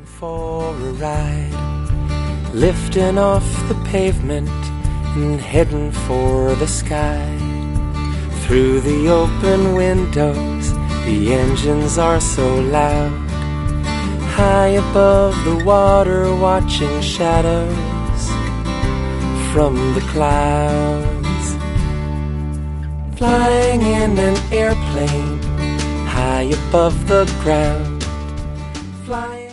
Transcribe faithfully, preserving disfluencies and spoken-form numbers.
for a ride, lifting off the pavement and heading for the sky. Through the open windows, the engines are so loud. High above the water, watching shadows from the clouds. Flying in an airplane high above the ground. Flying